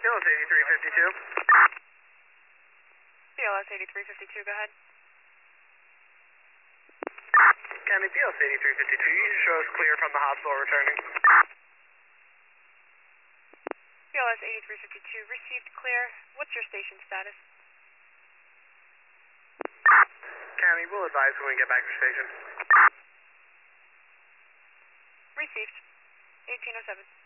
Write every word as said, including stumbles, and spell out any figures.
B L S eighty-three fifty-two. B L S eighty-three fifty-two, go ahead. County B L S eighty-three fifty-two, you should show us clear from the hospital returning. B L S eighty-three fifty-two, received clear. What's your station status? County, we'll advise when we get back to station. Received. eighteen oh seven.